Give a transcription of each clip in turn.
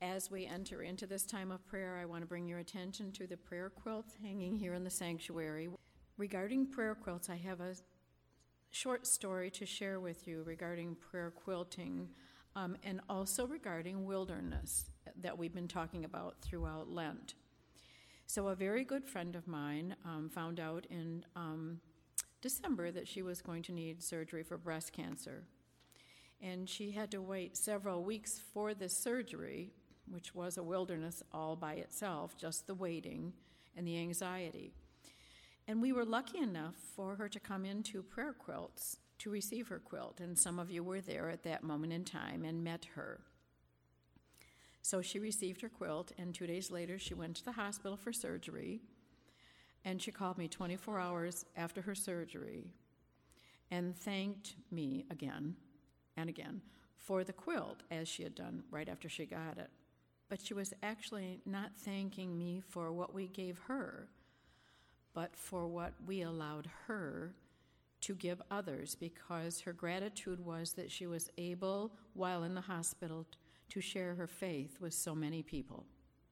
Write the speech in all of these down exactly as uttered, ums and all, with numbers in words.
As we enter into this time of prayer, I want to bring your attention to the prayer quilts hanging here in the sanctuary. Regarding prayer quilts, I have a short story to share with you regarding prayer quilting um, and also regarding wilderness that we've been talking about throughout Lent. So a very good friend of mine um, found out in um, December that she was going to need surgery for breast cancer. And she had to wait several weeks for this surgery, which was a wilderness all by itself, just the waiting and the anxiety. And we were lucky enough for her to come into prayer quilts to receive her quilt, and some of you were there at that moment in time and met her. So she received her quilt, and two days later she went to the hospital for surgery, and she called me twenty-four hours after her surgery and thanked me again and again for the quilt, as she had done right after she got it. But she was actually not thanking me for what we gave her, but for what we allowed her to give others, because her gratitude was that she was able, while in the hospital, to share her faith with so many people.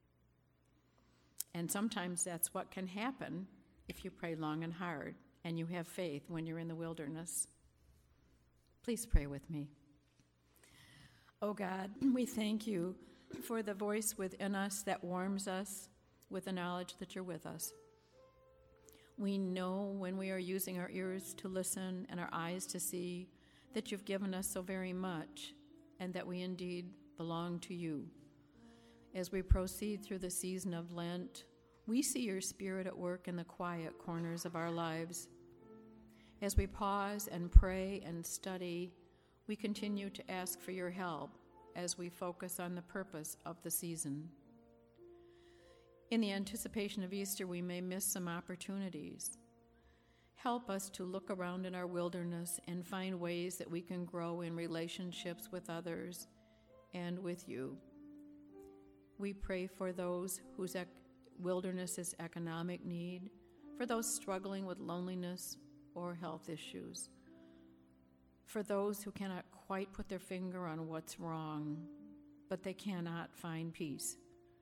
And sometimes that's what can happen if you pray long and hard and you have faith when you're in the wilderness. Please pray with me. Oh God, we thank you for the voice within us that warms us with the knowledge that you're with us. We know when we are using our ears to listen and our eyes to see that you've given us so very much and that we indeed belong to you. As we proceed through the season of Lent, we see your Spirit at work in the quiet corners of our lives. As we pause and pray and study, we continue to ask for your help as we focus on the purpose of the season. In the anticipation of Easter, we may miss some opportunities. Help us to look around in our wilderness and find ways that we can grow in relationships with others and with you. We pray for those whose ec- wilderness is economic need, for those struggling with loneliness or health issues, for those who cannot quite put their finger on what's wrong, but they cannot find peace.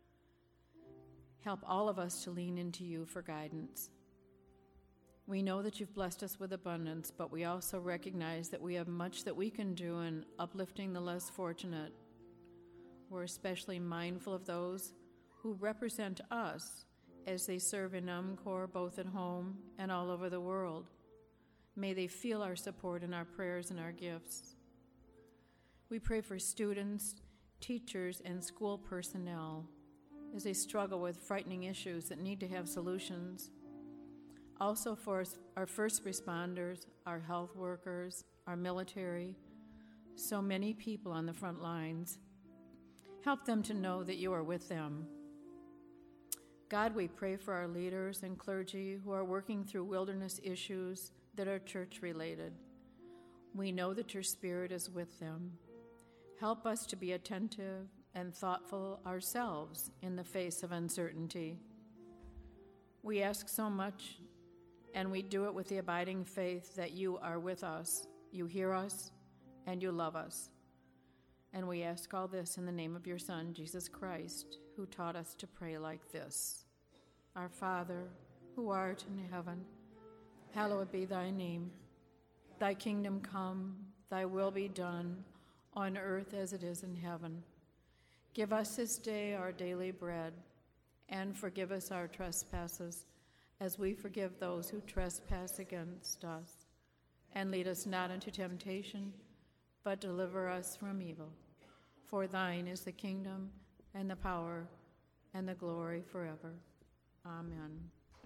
Help all of us to lean into you for guidance. We know that you've blessed us with abundance, but we also recognize that we have much that we can do in uplifting the less fortunate. We're especially mindful of those who represent us as they serve in UMCOR both at home and all over the world. May they feel our support in our prayers and our gifts. We pray for students, teachers, and school personnel as they struggle with frightening issues that need to have solutions. Also for our first responders, our health workers, our military, so many people on the front lines. Help them to know that you are with them. God, we pray for our leaders and clergy who are working through wilderness issues that are church-related. We know that your Spirit is with them. Help us to be attentive and thoughtful ourselves in the face of uncertainty. We ask so much, and we do it with the abiding faith that you are with us, you hear us, and you love us. And we ask all this in the name of your Son, Jesus Christ, who taught us to pray like this. Our Father, who art in heaven, hallowed be thy name. Thy kingdom come, thy will be done, on earth as it is in heaven. Give us this day our daily bread, and forgive us our trespasses, as we forgive those who trespass against us. And lead us not into temptation, but deliver us from evil. For thine is the kingdom, and the power, and the glory forever. Amen.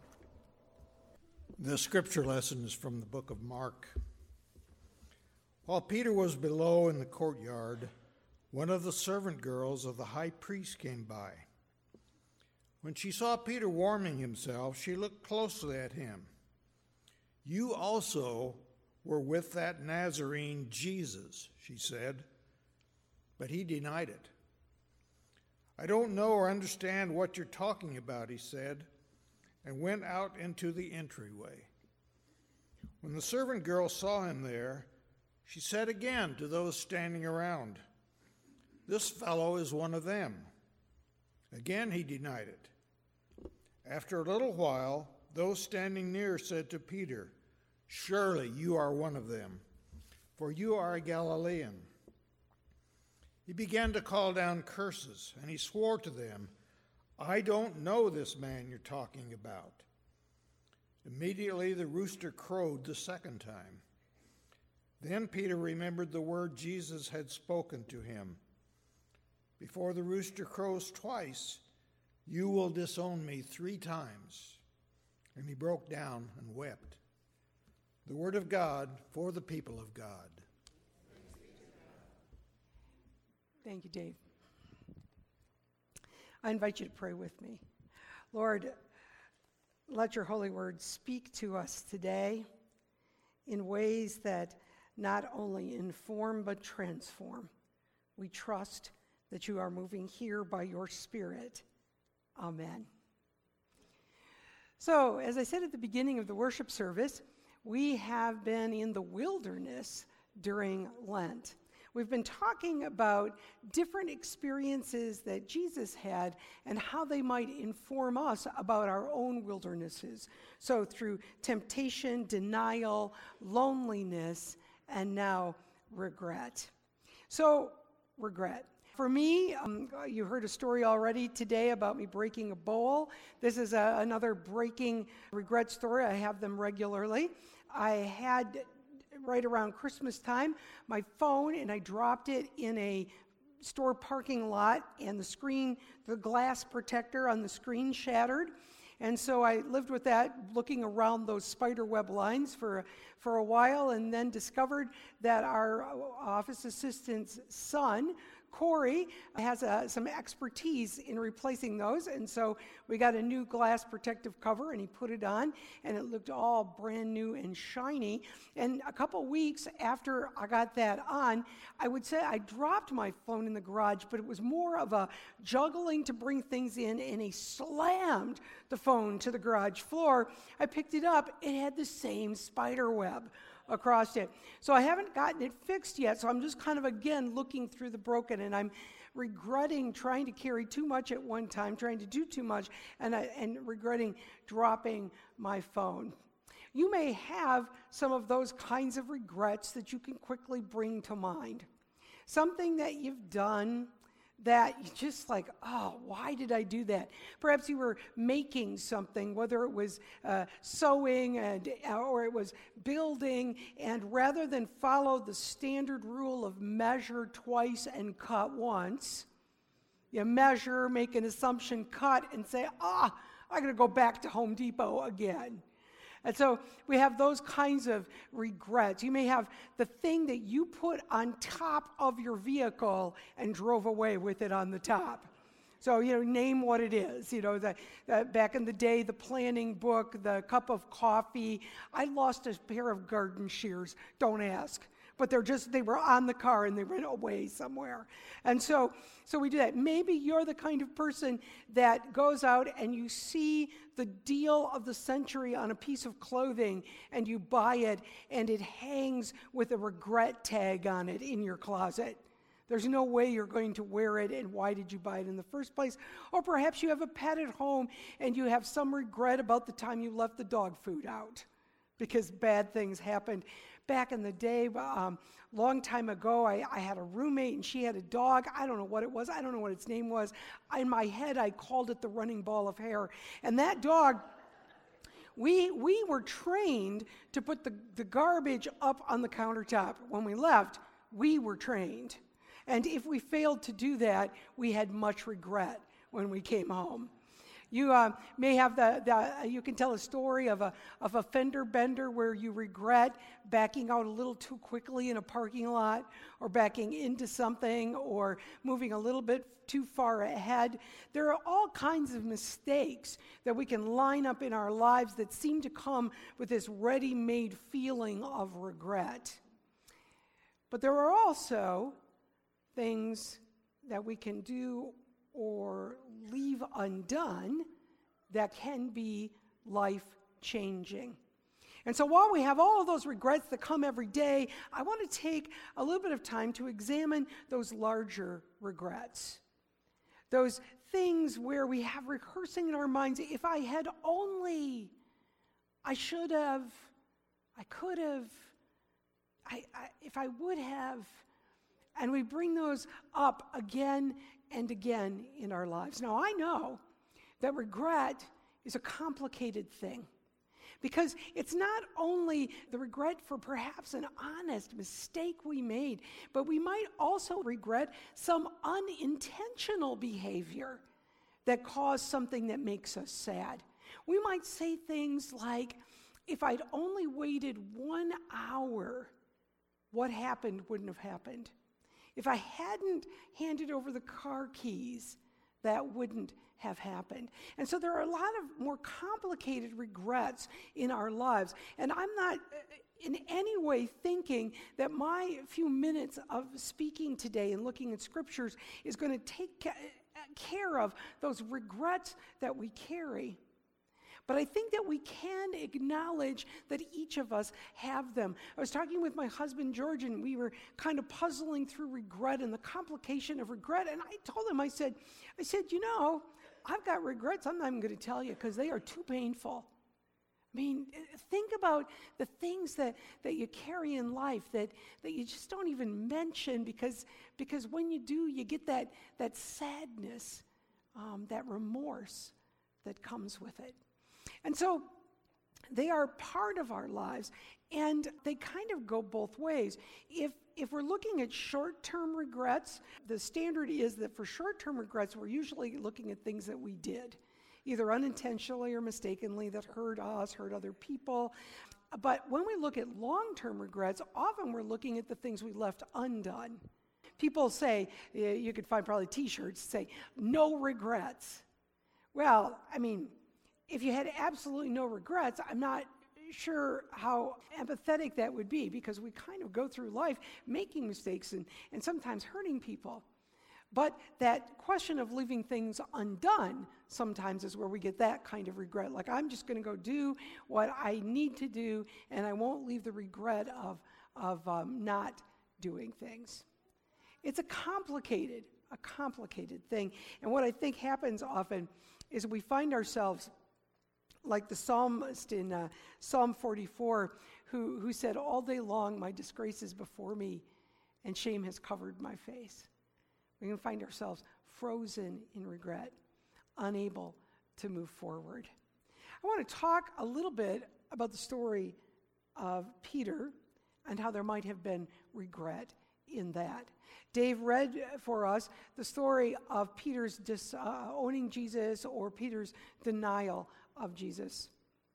The scripture lesson is from the book of Mark. While Peter was below in the courtyard, one of the servant girls of the high priest came by. When she saw Peter warming himself, she looked closely at him. "You also were with that Nazarene Jesus," she said, but he denied it. "I don't know or understand what you're talking about," he said, and went out into the entryway. When the servant girl saw him there, she said again to those standing around, "This fellow is one of them." Again he denied it. After a little while, those standing near said to Peter, "Surely you are one of them, for you are a Galilean." He began to call down curses, and he swore to them, "I don't know this man you're talking about." Immediately the rooster crowed the second time. Then Peter remembered the word Jesus had spoken to him. "Before the rooster crows twice, you will disown me three times." And he broke down and wept. The word of God for the people of God. Thank you, Dave. I invite you to pray with me. Lord, let your holy word speak to us today in ways that not only inform but transform. We trust that you are moving here by your Spirit. Amen. So, as I said at the beginning of the worship service, we have been in the wilderness during Lent. We've been talking about different experiences that Jesus had and how they might inform us about our own wildernesses. So through temptation, denial, loneliness, and now regret. So, regret. For me, um, you heard a story already today about me breaking a bowl. This is a, another breaking regret story. I have them regularly. I had, right around Christmas time, my phone, and I dropped it in a store parking lot, and the screen, the glass protector on the screen shattered. And so I lived with that, looking around those spider web lines for, for a while, and then discovered that our office assistant's son, Corey, has uh, some expertise in replacing those, and so we got a new glass protective cover, and he put it on, and it looked all brand new and shiny. And a couple weeks after I got that on, I would say I dropped my phone in the garage, but it was more of a juggling to bring things in, and he slammed the phone to the garage floor. I picked it up. It had the same spider web across it. So I haven't gotten it fixed yet, so I'm just kind of, again, looking through the broken, and I'm regretting trying to carry too much at one time, trying to do too much, and, I, and regretting dropping my phone. You may have some of those kinds of regrets that you can quickly bring to mind. Something that you've done that you just like, oh, why did I do that? Perhaps you were making something, whether it was uh, sewing and, or it was building, and rather than follow the standard rule of measure twice and cut once, you measure, make an assumption, cut, and say, ah, I'm going to go back to Home Depot again. And so we have those kinds of regrets. You may have the thing that you put on top of your vehicle and drove away with it on the top. So, you know, name what it is. You know, the, the, back in the day, the planning book, the cup of coffee. I lost a pair of garden shears. Don't ask. But they're just, they were on the car and they went away somewhere. And so, so we do that. Maybe you're the kind of person that goes out and you see the deal of the century on a piece of clothing and you buy it and it hangs with a regret tag on it in your closet. There's no way you're going to wear it, and why did you buy it in the first place? Or perhaps you have a pet at home and you have some regret about the time you left the dog food out because bad things happened. Back in the day, um, long time ago, I, I had a roommate and she had a dog. I don't know what it was. I don't know what its name was. In my head, I called it the running ball of hair. And that dog, we we were trained to put the, the garbage up on the countertop. When we left, we were trained. And if we failed to do that, we had much regret when we came home. You uh, may have the, the, you can tell a story of a of a fender bender where you regret backing out a little too quickly in a parking lot, or backing into something, or moving a little bit too far ahead. There are all kinds of mistakes that we can line up in our lives that seem to come with this ready-made feeling of regret. But there are also things that we can do or leave undone that can be life-changing. And so while we have all of those regrets that come every day, I want to take a little bit of time to examine those larger regrets. those things where we have rehearsing in our minds, if I had only, I should have, I could have, I, I, if I would have, and we bring those up again and again in our lives. Now, I know that regret is a complicated thing, because it's not only the regret for perhaps an honest mistake we made, but we might also regret some unintentional behavior that caused something that makes us sad. We might say things like, if I'd only waited one hour, what happened wouldn't have happened. If I hadn't handed over the car keys, that wouldn't have happened. And so there are a lot of more complicated regrets in our lives. And I'm not in any way thinking that my few minutes of speaking today and looking at scriptures is going to take ca- care of those regrets that we carry. But I think that we can acknowledge that each of us have them. I was talking with my husband, George, and we were kind of puzzling through regret and the complication of regret. And I told him, I said, I said, you know, I've got regrets I'm not even going to tell you because they are too painful. I mean, think about the things that, that you carry in life that, that you just don't even mention because, because when you do, you get that, that sadness, um, that remorse that comes with it. And so they are part of our lives, and they kind of go both ways. If if we're looking at short-term regrets, the standard is that for short-term regrets, we're usually looking at things that we did, either unintentionally or mistakenly, that hurt us, hurt other people. But when we look at long-term regrets, often we're looking at the things we left undone. People say, you could find probably t-shirts say, no regrets. Well, I mean, if you had absolutely no regrets, I'm not sure how empathetic that would be, because we kind of go through life making mistakes and, and sometimes hurting people. But that question of leaving things undone sometimes is where we get that kind of regret. Like, I'm just going to go do what I need to do, and I won't leave the regret of, of um, not doing things. It's a complicated, a complicated thing. And what I think happens often is we find ourselves like the psalmist in uh, Psalm forty-four, who, who said, all day long my disgrace is before me, and shame has covered my face. We can find ourselves frozen in regret, unable to move forward. I want to talk a little bit about the story of Peter and how there might have been regret in that. Dave read for us the story of Peter's dis, uh, owning Jesus, or Peter's denial of Jesus.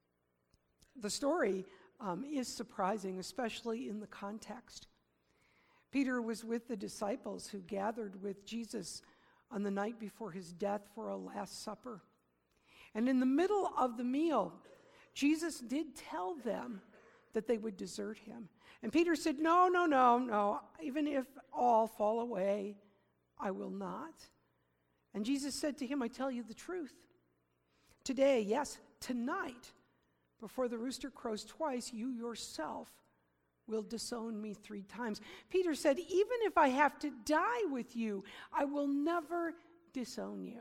The story um, is surprising, especially in the context. Peter was with the disciples who gathered with Jesus on the night before his death for a Last Supper. And in the middle of the meal, Jesus did tell them that they would desert him. And Peter said, no, no, no, no, even if all fall away, I will not. And Jesus said to him, I tell you the truth. Today, yes, tonight, before the rooster crows twice, you yourself will disown me three times. Peter said, even if I have to die with you, I will never disown you.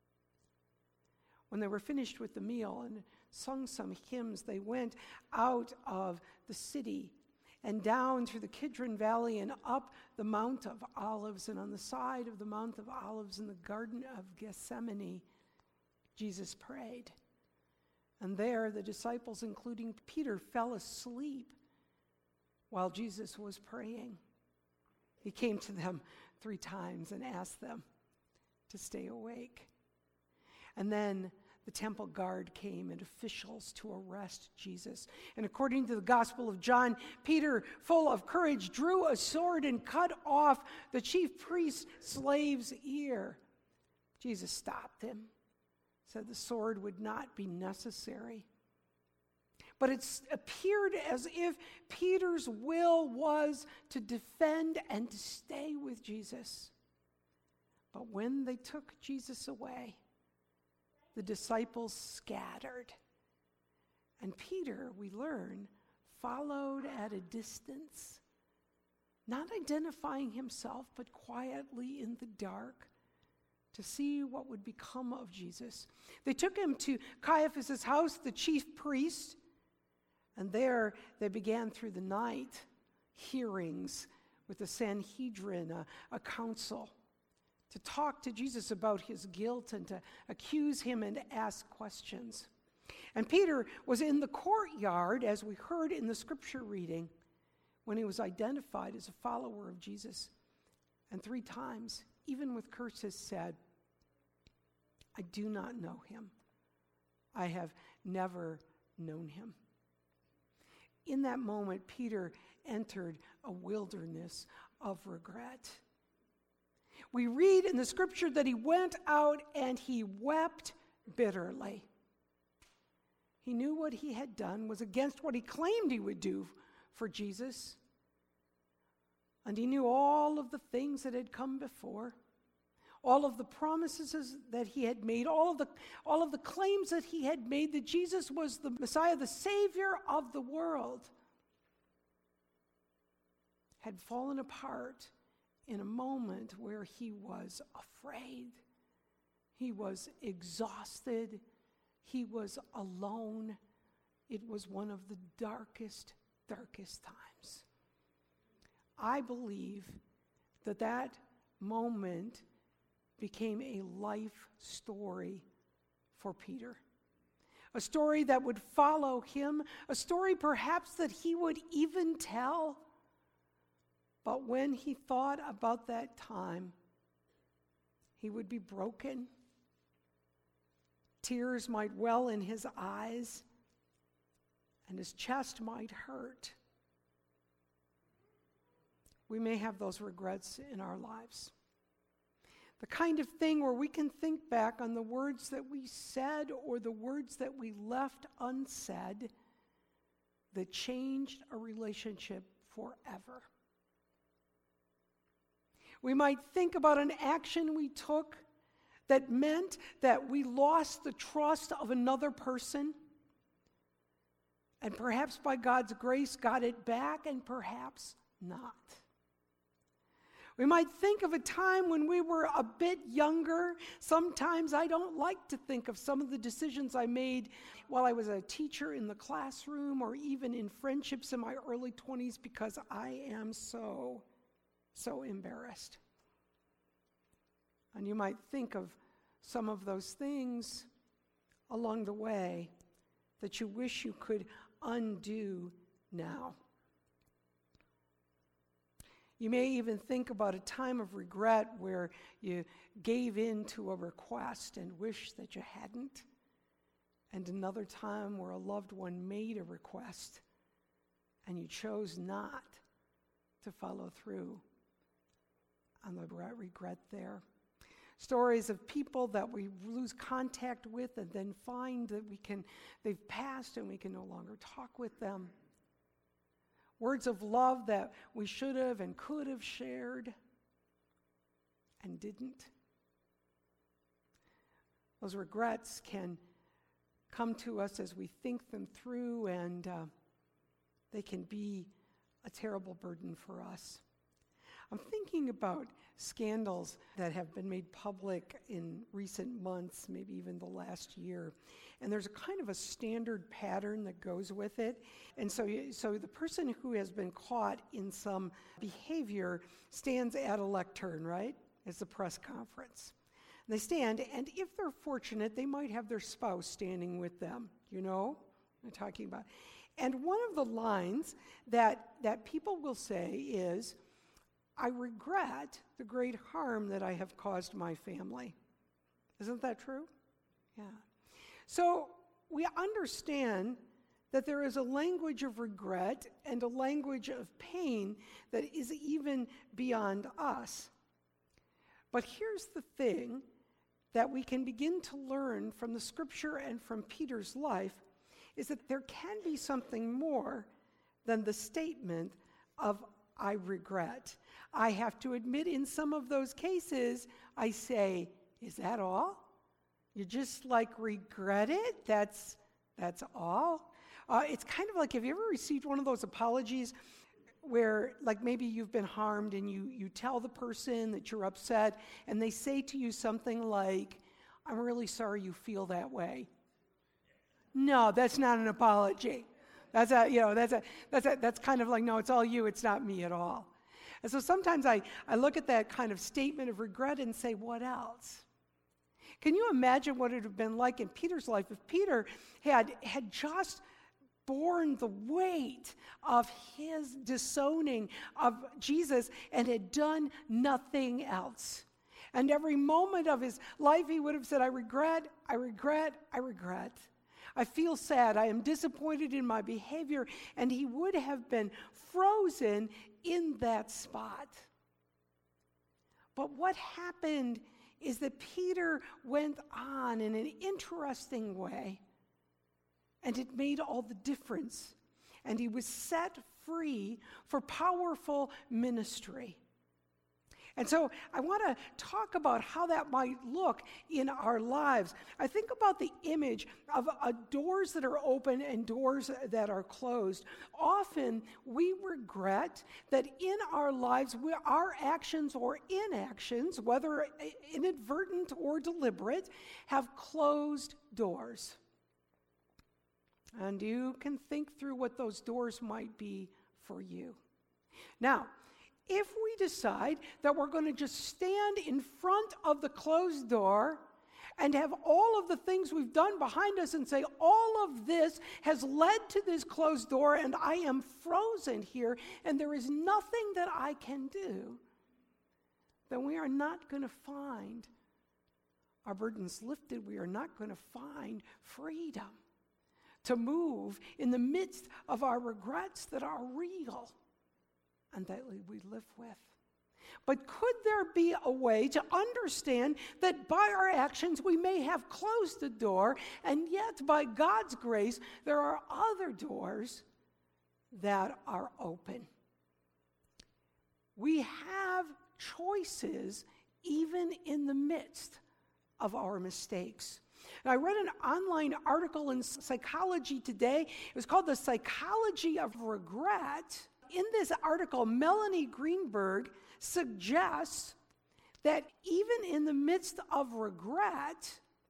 When they were finished with the meal and sung some hymns, they went out of the city and down through the Kidron Valley and up the Mount of Olives. And on the side of the Mount of Olives in the Garden of Gethsemane, Jesus prayed. And there the disciples, including Peter, fell asleep while Jesus was praying. He came to them three times and asked them to stay awake. And then the temple guard came and officials to arrest Jesus. And according to the Gospel of John, Peter, full of courage, drew a sword and cut off the chief priest's slave's ear. Jesus stopped him, said the sword would not be necessary. But it appeared as if Peter's will was to defend and to stay with Jesus. But when they took Jesus away, the disciples scattered. And Peter, we learn, followed at a distance, not identifying himself, but quietly in the dark, to see what would become of Jesus. They took him to Caiaphas' house, the chief priest, and there they began through the night hearings with the Sanhedrin, a, a council, to talk to Jesus about his guilt and to accuse him and ask questions. And Peter was in the courtyard, as we heard in the scripture reading, when he was identified as a follower of Jesus. And three times, even with curses, said, I do not know him. I have never known him. In that moment, Peter entered a wilderness of regret. We read in the scripture that he went out and he wept bitterly. He knew what he had done was against what he claimed he would do for Jesus. And he knew all of the things that had come before, all of the promises that he had made, all of the, all of the claims that he had made that Jesus was the Messiah, the Savior of the world, had fallen apart in a moment where he was afraid. He was exhausted. He was alone. It was one of the darkest, darkest times. I believe that that moment became a life story for Peter. A story that would follow him, a story perhaps that he would even tell. But when he thought about that time, he would be broken. Tears might well in his eyes, and his chest might hurt. We may have those regrets in our lives. The kind of thing where we can think back on the words that we said or the words that we left unsaid that changed a relationship forever. We might think about an action we took that meant that we lost the trust of another person, and perhaps by God's grace got it back, and perhaps not. We might think of a time when we were a bit younger. Sometimes I don't like to think of some of the decisions I made while I was a teacher in the classroom or even in friendships in my early twenties because I am so, so embarrassed. And you might think of some of those things along the way that you wish you could undo now. You may even think about a time of regret where you gave in to a request and wish that you hadn't, and another time where a loved one made a request and you chose not to follow through on the regret there. Stories of people that we lose contact with and then find that we can, they've passed and we can no longer talk with them. Words of love that we should have and could have shared and didn't. Those regrets can come to us as we think them through, and uh, they can be a terrible burden for us. I'm thinking about scandals that have been made public in recent months, maybe even the last year. And there's a kind of a standard pattern that goes with it. And so, so the person who has been caught in some behavior stands at a lectern, right? It's a press conference. And they stand, and if they're fortunate, they might have their spouse standing with them, you know what I'm talking about. And one of the lines that, that people will say is, I regret the great harm that I have caused my family. Isn't that true? Yeah. So we understand that there is a language of regret and a language of pain that is even beyond us. But here's the thing that we can begin to learn from the scripture and from Peter's life is that there can be something more than the statement of I regret. I have to admit, in some of those cases, I say, is that all? You just like regret it? That's that's all? Uh, it's kind of like, have you ever received one of those apologies where like maybe you've been harmed and you, you tell the person that you're upset and they say to you something like, I'm really sorry you feel that way. No, that's not an apology. That's a, you know, that's a, that's a, that's kind of like, no, it's all you, it's not me at all. And so sometimes I, I look at that kind of statement of regret and say, what else? Can you imagine what it would have been like in Peter's life if Peter had, had just borne the weight of his disowning of Jesus and had done nothing else? And every moment of his life he would have said, I regret, I regret, I regret. I feel sad, I am disappointed in my behavior, and he would have been frozen in that spot. But what happened is that Peter went on in an interesting way, and it made all the difference. And he was set free for powerful ministry. And so I want to talk about how that might look in our lives. I think about the image of uh, doors that are open and doors that are closed. Often we regret that in our lives, we, our actions or inactions, whether inadvertent or deliberate, have closed doors. And you can think through what those doors might be for you. Now, if we decide that we're going to just stand in front of the closed door and have all of the things we've done behind us and say, all of this has led to this closed door and I am frozen here and there is nothing that I can do, then we are not going to find our burdens lifted. We are not going to find freedom to move in the midst of our regrets that are real and that we live with. But could there be a way to understand that by our actions we may have closed the door, and yet by God's grace there are other doors that are open? We have choices even in the midst of our mistakes. And I read an online article in Psychology Today. It was called The Psychology of Regret. In this article, Melanie Greenberg suggests that even in the midst of regret,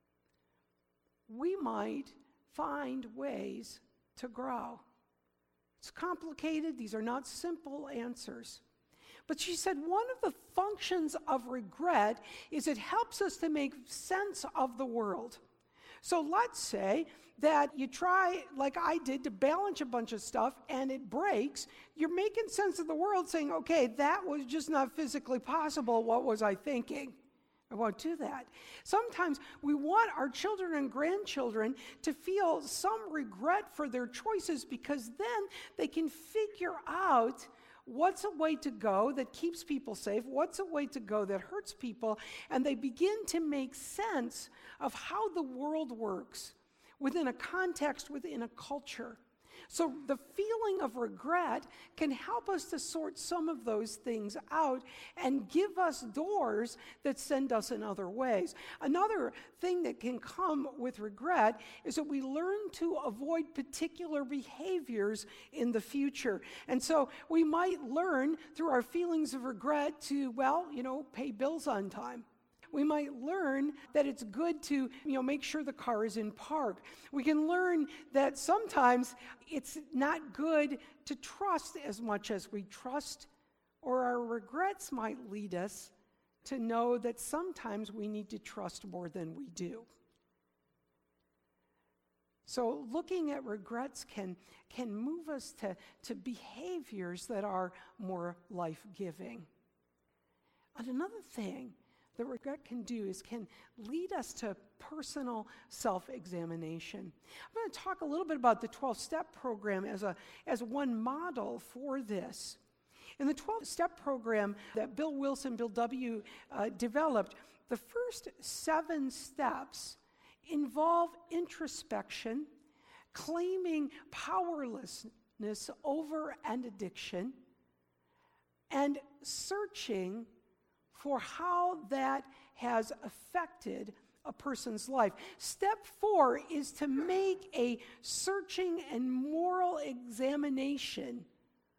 we might find ways to grow. It's complicated. These are not simple answers. But she said one of the functions of regret is it helps us to make sense of the world. So let's say that you try, like I did, to balance a bunch of stuff and it breaks. You're making sense of the world saying, okay, that was just not physically possible. What was I thinking? I won't do that. Sometimes we want our children and grandchildren to feel some regret for their choices because then they can figure out what's a way to go that keeps people safe, what's a way to go that hurts people, and they begin to make sense of how the world works within a context, within a culture. So the feeling of regret can help us to sort some of those things out and give us doors that send us in other ways. Another thing that can come with regret is that we learn to avoid particular behaviors in the future. And so we might learn through our feelings of regret to, well, you know, pay bills on time. We might learn that it's good to, you know, make sure the car is in park. We can learn that sometimes it's not good to trust as much as we trust, or our regrets might lead us to know that sometimes we need to trust more than we do. So looking at regrets can, can move us to, to behaviors that are more life-giving. And another thing that regret can do is can lead us to personal self-examination. I'm going to talk a little bit about the twelve-step program as a as one model for this. In the twelve-step program that Bill Wilson, Bill W. Uh, developed, the first seven steps involve introspection, claiming powerlessness over an addiction, and searching for how that has affected a person's life. Step four is to make a searching and moral examination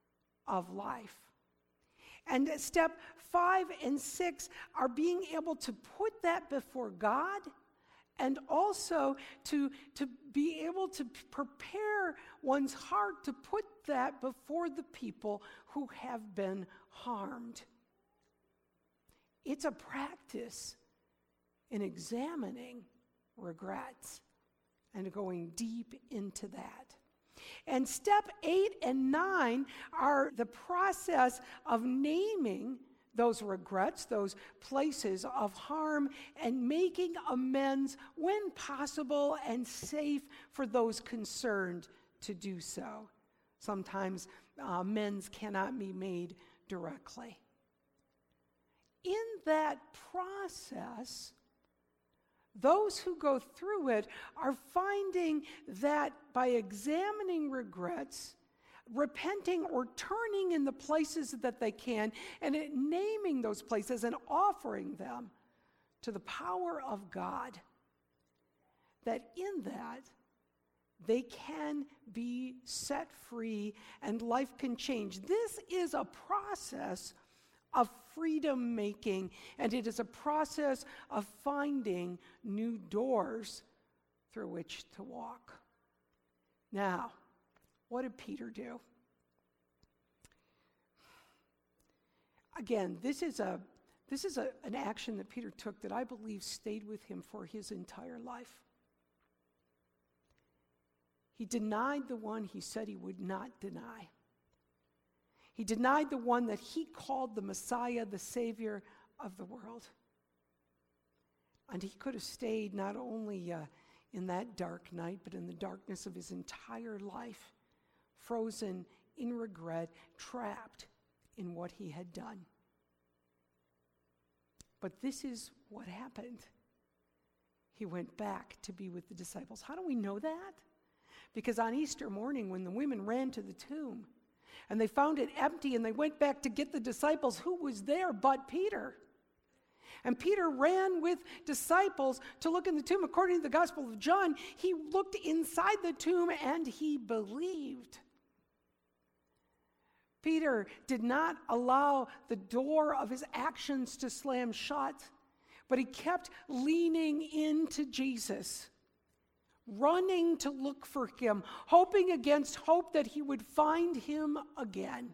of life. And step five and six are being able to put that before God, and also to, to be able to prepare one's heart to put that before the people who have been harmed. It's a practice in examining regrets and going deep into that. And step eight and nine are the process of naming those regrets, those places of harm, and making amends when possible and safe for those concerned to do so. Sometimes uh, amends cannot be made directly. In that process, those who go through it are finding that by examining regrets, repenting or turning in the places that they can, and it, naming those places and offering them to the power of God, that in that they can be set free and life can change. This is a process of freedom making, and it is a process of finding new doors through which to walk. Now, what did Peter do? Again, this is a this is a, an action that Peter took that I believe stayed with him for his entire life. He denied the one he said he would not deny. He denied the one that he called the Messiah, the Savior of the world. And he could have stayed not only uh, in that dark night, but in the darkness of his entire life, frozen in regret, trapped in what he had done. But this is what happened. He went back to be with the disciples. How do we know that? Because on Easter morning, when the women ran to the tomb, and they found it empty, and they went back to get the disciples, who was there but Peter? And Peter ran with disciples to look in the tomb. According to the Gospel of John, he looked inside the tomb and he believed. Peter did not allow the door of his actions to slam shut, but he kept leaning into Jesus, running to look for him, hoping against hope that he would find him again.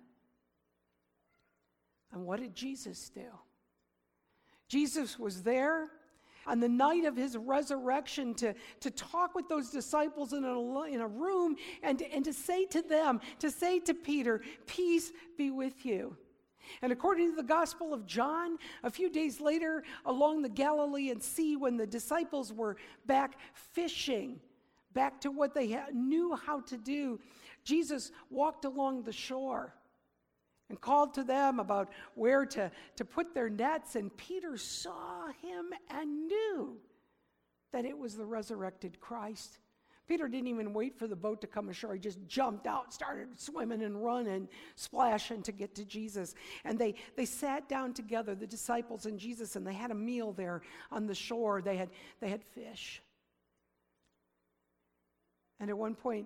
And what did Jesus do? Jesus was there on the night of his resurrection to, to talk with those disciples in a, in a room and, and to say to them, to say to Peter, peace be with you. And according to the Gospel of John, a few days later along the Galilean Sea, when the disciples were back fishing, back to what they ha- knew how to do, Jesus walked along the shore and called to them about where to, to put their nets. And Peter saw him and knew that it was the resurrected Christ. Peter didn't even wait for the boat to come ashore. He just jumped out, started swimming and running, splashing to get to Jesus. And they, they sat down together, the disciples and Jesus, and they had a meal there on the shore. They had, they had fish. And at one point,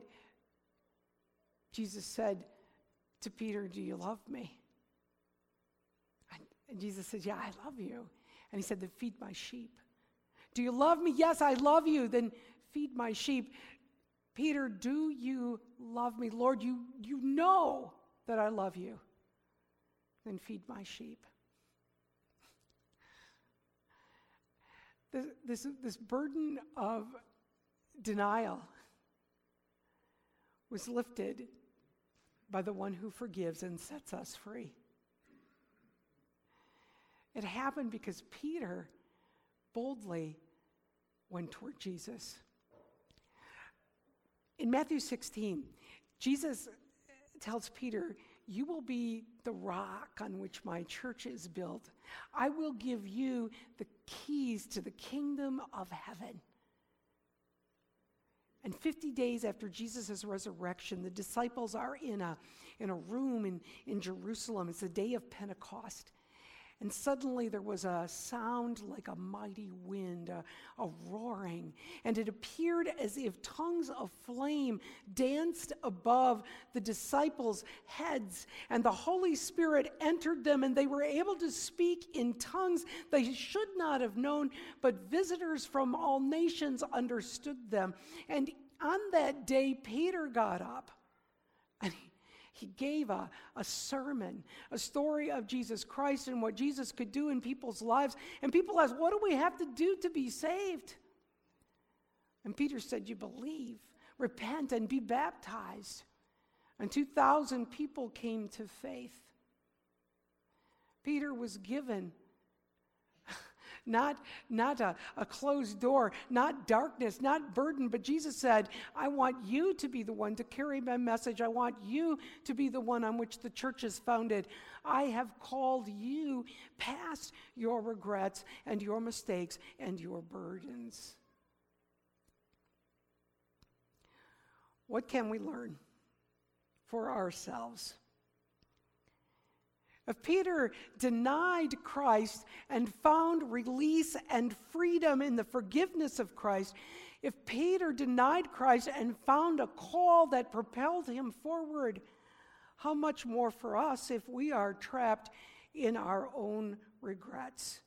Jesus said to Peter, do you love me? And, and Jesus said, yeah, I love you. And he said, then feed my sheep. Do you love me? Yes, I love you. Then feed my sheep. Peter, do you love me? Lord, you, you know that I love you. Then feed my sheep. This, this, this burden of denial was lifted by the one who forgives and sets us free. It happened because Peter boldly went toward Jesus. In Matthew sixteen, Jesus tells Peter, you will be the rock on which my church is built. I will give you the keys to the kingdom of heaven. And fifty days after Jesus' resurrection, the disciples are in a, in a room in, in Jerusalem. It's the day of Pentecost. And suddenly there was a sound like a mighty wind, a, a roaring, and it appeared as if tongues of flame danced above the disciples' heads, and the Holy Spirit entered them, and they were able to speak in tongues they should not have known, but visitors from all nations understood them. And on that day, Peter got up, and he He gave a, a sermon, a story of Jesus Christ and what Jesus could do in people's lives. And people asked, what do we have to do to be saved? And Peter said, you believe, repent, and be baptized. And two thousand people came to faith. Peter was given Not, not a, a closed door, not darkness, not burden, but Jesus said, I want you to be the one to carry my message. I want you to be the one on which the church is founded. I have called you past your regrets and your mistakes and your burdens. What can we learn for ourselves? If Peter denied Christ and found release and freedom in the forgiveness of Christ, if Peter denied Christ and found a call that propelled him forward, how much more for us if we are trapped in our own regrets?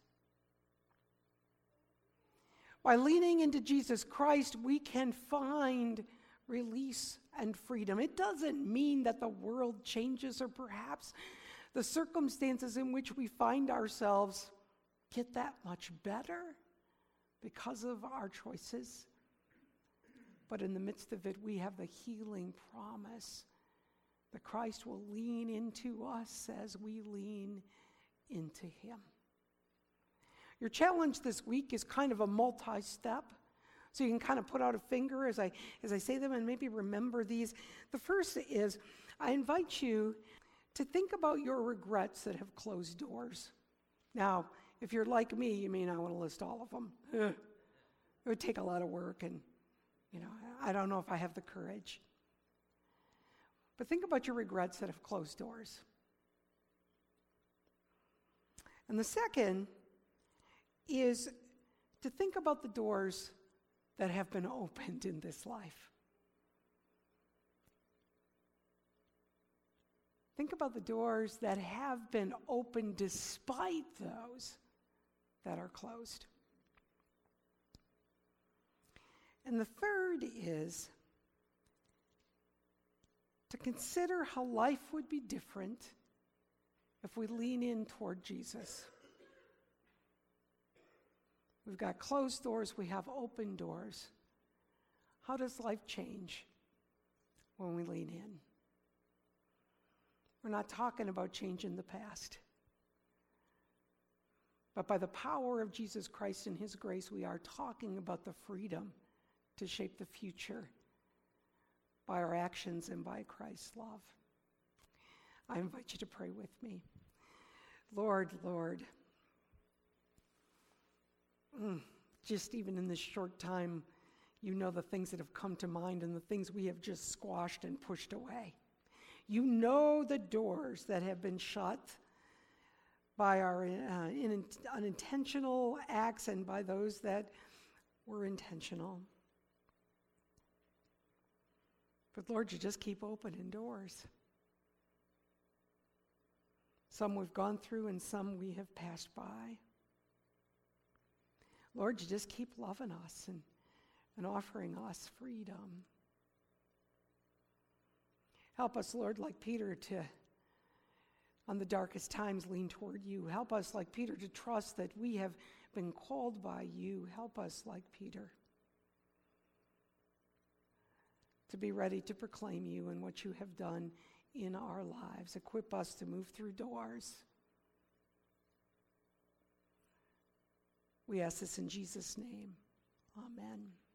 By leaning into Jesus Christ, we can find release and freedom. It doesn't mean that the world changes, or perhaps the circumstances in which we find ourselves get that much better because of our choices. But in the midst of it, we have the healing promise that Christ will lean into us as we lean into him. Your challenge this week is kind of a multi-step. So you can kind of put out a finger as I as I say them and maybe remember these. The first is, I invite you to think about your regrets that have closed doors. Now, if you're like me, you may not want to list all of them. It would take a lot of work, and you know, I don't know if I have the courage. But think about your regrets that have closed doors. And the second is to think about the doors that have been opened in this life. Think about the doors that have been opened despite those that are closed. And the third is to consider how life would be different if we lean in toward Jesus. We've got closed doors, we have open doors. How does life change when we lean in? We're not talking about changing the past. But by the power of Jesus Christ and his grace, we are talking about the freedom to shape the future by our actions and by Christ's love. I invite you to pray with me. Lord, Lord, mm, just even in this short time, you know the things that have come to mind and the things we have just squashed and pushed away. You know the doors that have been shut by our uh, in, unintentional acts and by those that were intentional. But Lord, you just keep opening doors. Some we've gone through and some we have passed by. Lord, you just keep loving us and, and offering us freedom. Help us, Lord, like Peter, to, on the darkest times, lean toward you. Help us, like Peter, to trust that we have been called by you. Help us, like Peter, to be ready to proclaim you and what you have done in our lives. Equip us to move through doors. We ask this in Jesus' name. Amen.